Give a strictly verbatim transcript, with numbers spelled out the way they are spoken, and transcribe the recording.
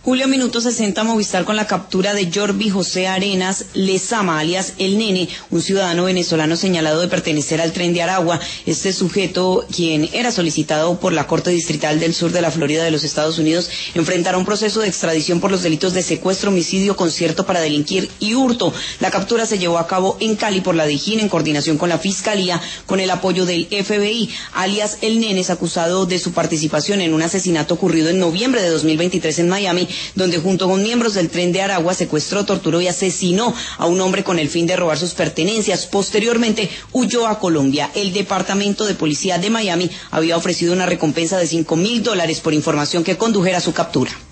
Julio, minuto sesenta, Movistar con la captura de Jorvi José Arenas Lezama, alias El Nene, un ciudadano venezolano señalado de pertenecer al Tren de Aragua. Este sujeto, quien era solicitado por la Corte Distrital del Sur de la Florida de los Estados Unidos, enfrentará un proceso de extradición por los delitos de secuestro, homicidio, concierto para delinquir y hurto. La captura se llevó a cabo en Cali por la DIJÍN en coordinación con la Fiscalía, con el apoyo del F B I. Alias El Nene es acusado de su participación en un asesinato ocurrido en noviembre de dos mil veintitrés en Miami, donde junto con miembros del Tren de Aragua secuestró, torturó y asesinó a un hombre con el fin de robar sus pertenencias. Posteriormente huyó a Colombia. El Departamento de Policía de Miami había ofrecido una recompensa de cinco mil dólares por información que condujera a su captura.